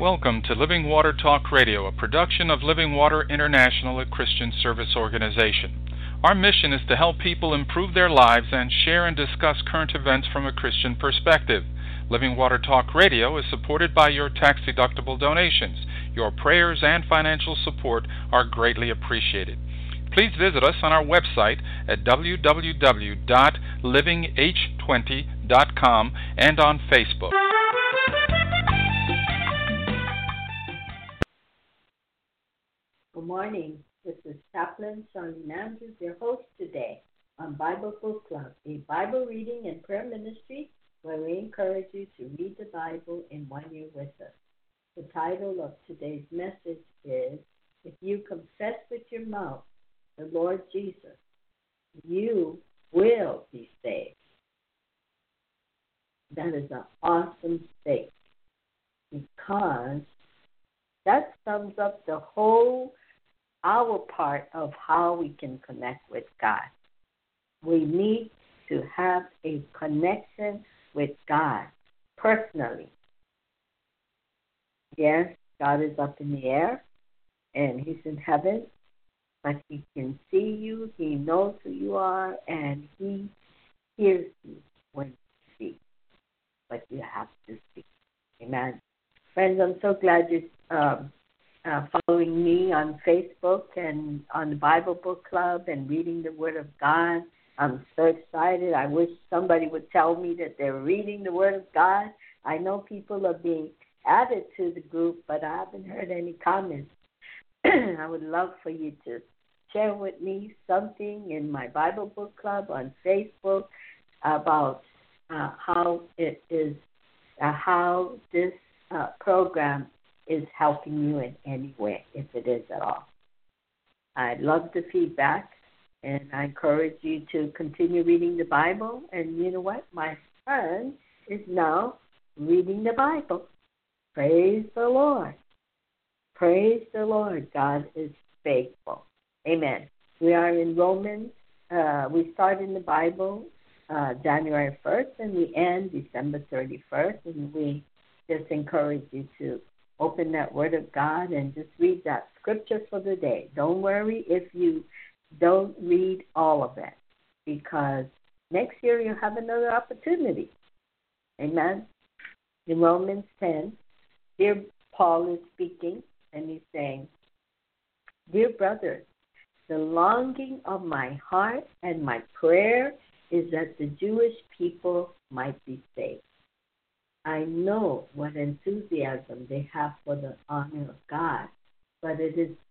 welcome to Living Water Talk Radio, a production of Living Water International, a Christian service organization. Our mission is to help people improve their lives and share and discuss current events from a Christian perspective. Living Water Talk Radio is supported by your tax-deductible donations. Your prayers and financial support are greatly appreciated. Please visit us on our website at www.livingh20.com and on Facebook. Good morning. This is Chaplain Charlene Andrews, your host today on Bible Book Club, a Bible reading and prayer ministry where we encourage you to read the Bible in 1 year with us. The title of today's message is, If You Confess with Your Mouth the Lord Jesus, You Will Be Saved. That is an awesome statement because that sums up the whole our part of how we can connect with God. We need to have a connection with God personally. Yes, God is up in the air and He's in heaven, but He can see you, He knows who you are, and He hears you when you speak. But you have to speak. Amen. Friends, I'm so glad you're following me on Facebook and on the Bible Book Club and reading the Word of God. I'm so excited. I wish somebody would tell me that they're reading the Word of God. I know people are being added to the group, but I haven't heard any comments. I would love for you to share with me something in my Bible Book Club on Facebook about how it is, how this program is helping you in any way, if it is at all. I love the feedback, and I encourage you to continue reading the Bible. And you know what? My son is now reading the Bible. Praise the Lord. Praise the Lord. God is faithful. Amen. We are in Romans. We start in the Bible January 1st, and we end December 31st, and we just encourage you to open that Word of God and just read that scripture for the day. Don't worry if you don't read all of it, because next year you'll have another opportunity. Amen. In Romans 10, dear Paul is speaking, and he's saying, Dear brothers, the longing of my heart and my prayer is that the Jewish people might be saved. I know what enthusiasm they have for the honor of God, but it is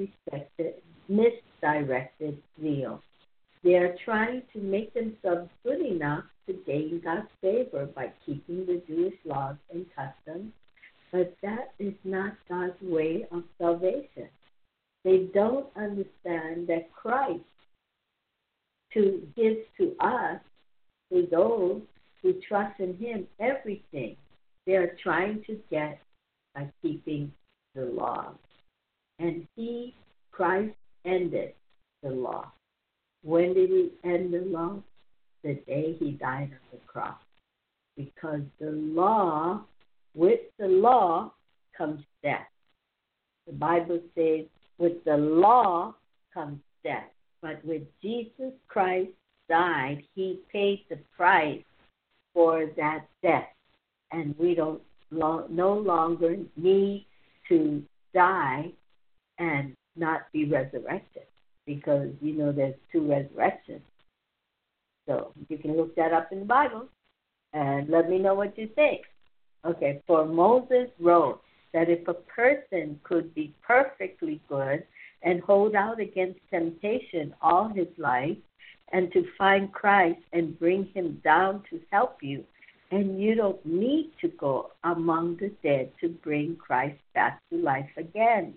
misdirected zeal. They are trying to make themselves good enough to gain God's favor by keeping the Jewish laws and customs, but that is not God's way of salvation. They don't understand that Christ gives to us, to those who trust in Him, everything they are trying to get by keeping the law. And Christ, ended the law. When did He end the law? The day He died on the cross. Because with the law comes death. The Bible says, with the law comes death. But when Jesus Christ died, He paid the price for that death. And we don't no longer need to die and not be resurrected, because, there's two resurrections. So you can look that up in the Bible and let me know what you think. Okay, for Moses wrote that if a person could be perfectly good and hold out against temptation all his life, and to find Christ and bring Him down to help you, and you don't need to go among the dead to bring Christ back to life again.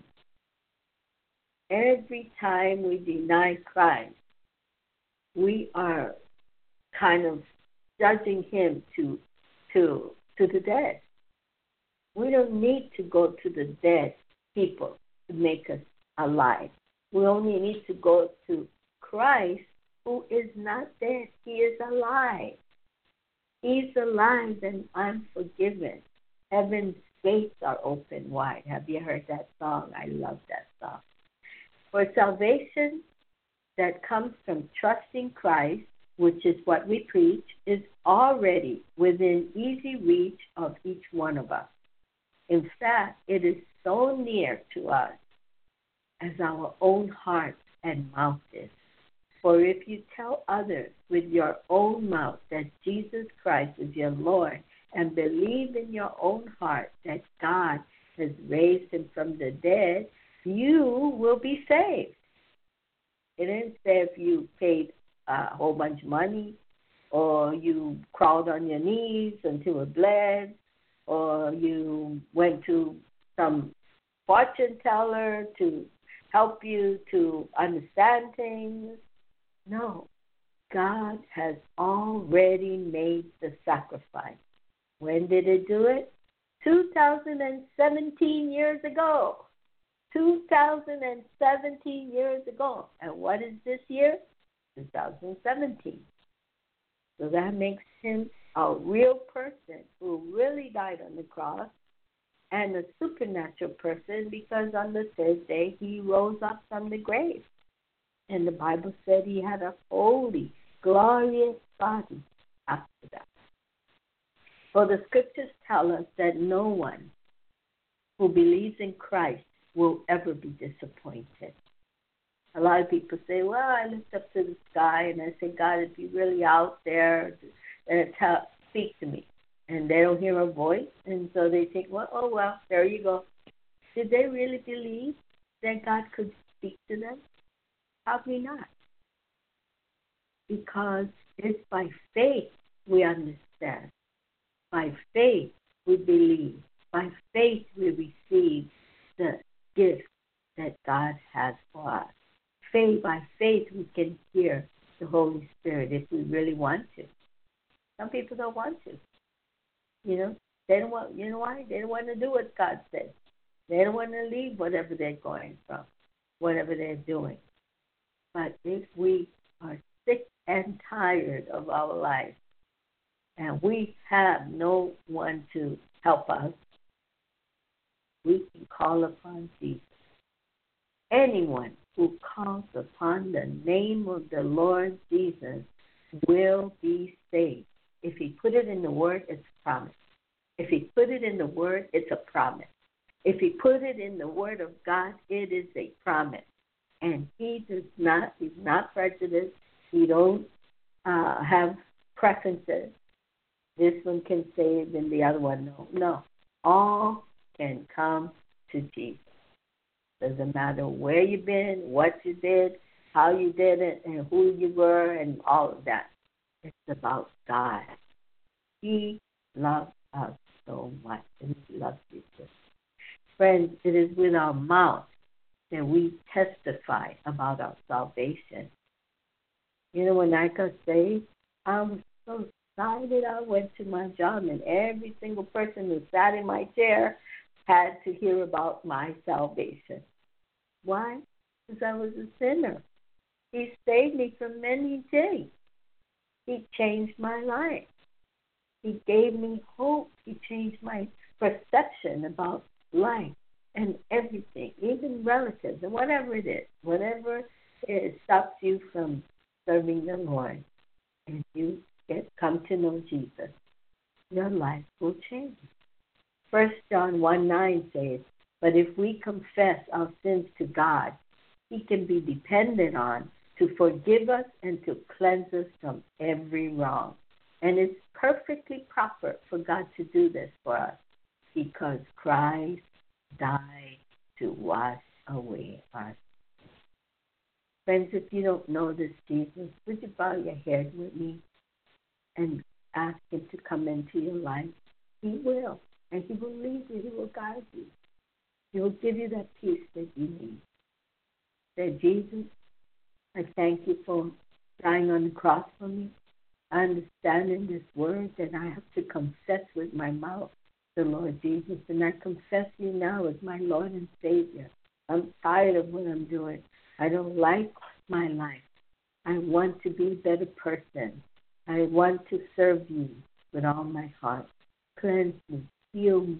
Every time we deny Christ, we are kind of judging Him to the dead. We don't need to go to the dead people to make us alive. We only need to go to Christ, who is not dead. He is alive. He's alive, and I'm forgiven. Heaven gates are open wide. Have you heard that song? I love that song. For salvation that comes from trusting Christ, which is what we preach, is already within easy reach of each one of us. In fact, it is so near to us as our own heart and mouth is. For if you tell others with your own mouth that Jesus Christ is your Lord and believe in your own heart that God has raised him from the dead, you will be saved. It didn't say if you paid a whole bunch of money or you crawled on your knees until it bled or you went to some fortune teller to help you to understand things. No, God has already made the sacrifice. When did it do it? 2017 years ago. 2017 years ago. And what is this year? 2017. So that makes him a real person who really died on the cross and a supernatural person because on the third day he rose up from the grave. And the Bible said he had a holy, glorious body after that. For the scriptures tell us that no one who believes in Christ will ever be disappointed. A lot of people say, well, I looked up to the sky and I say, God, if you're really out there, speak to me. And they don't hear a voice, and so they think, well, there you go. Did they really believe that God could speak to them? Probably not. Because it's by faith we understand. By faith we believe. By faith we receive the gift that God has for us. By faith we can hear the Holy Spirit if we really want to. Some people don't want to. They don't want. You know why? They don't want to do what God said. They don't want to leave whatever they're going from, whatever they're doing. But if we are sick and tired of our life, and we have no one to help us, we can call upon Jesus. Anyone who calls upon the name of the Lord Jesus will be saved. If he put it in the Word, it's a promise. If he put it in the Word, it's a promise. If he put it in the Word of God, it is a promise. And he's not prejudiced. He don't have preferences. This one can save and the other one no. All can come to Jesus. Doesn't matter where you've been, what you did, how you did it, and who you were, and all of that. It's about God. He loves us so much, and he loves you too. Friends, it is with our mouth that we testify about our salvation. When I got saved, I was so excited. I went to my job, and every single person who sat in my chair had to hear about my salvation. Why? Because I was a sinner. He saved me from many things. He changed my life. He gave me hope. He changed my perception about life and everything, even relatives and whatever it is. Whatever it stops you from serving the Lord and you come to know Jesus, your life will change. 1 John 1:9 says, but if we confess our sins to God, he can be depended on to forgive us and to cleanse us from every wrong. And it's perfectly proper for God to do this for us because Christ died to wash away our sins. Friends, if you don't know this Jesus, would you bow your head with me and ask him to come into your life? He will. And he will lead you. He will guide you. He will give you that peace that you need. Say, Jesus, I thank you for dying on the cross for me. I understand in this word that I have to confess with my mouth the Lord Jesus, and I confess you now as my Lord and Savior. I'm tired of what I'm doing. I don't like my life. I want to be a better person. I want to serve you with all my heart. Cleanse me, heal me,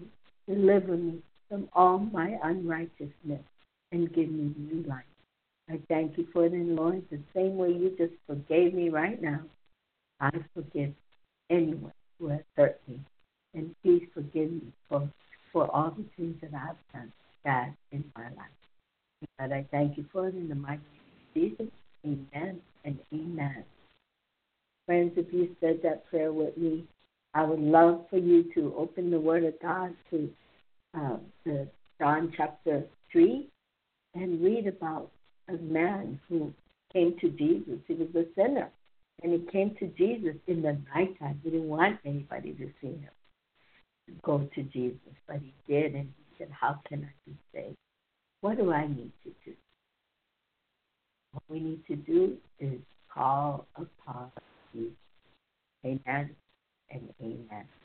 Deliver me from all my unrighteousness and give me new life. I thank you for it, and Lord, the same way you just forgave me right now, I forgive anyone who has hurt me. And please forgive me for all the things that I've done bad in my life. God, I thank you for it in the mighty name of Jesus. Amen and amen. Friends, if you said that prayer with me, I would love for you to open the Word of God to John chapter 3 and read about a man who came to Jesus. He was a sinner, and he came to Jesus in the nighttime. He didn't want anybody to see him go to Jesus, but he did, and he said, how can I be saved? What do I need to do? What we need to do is call upon Jesus. Amen and amen.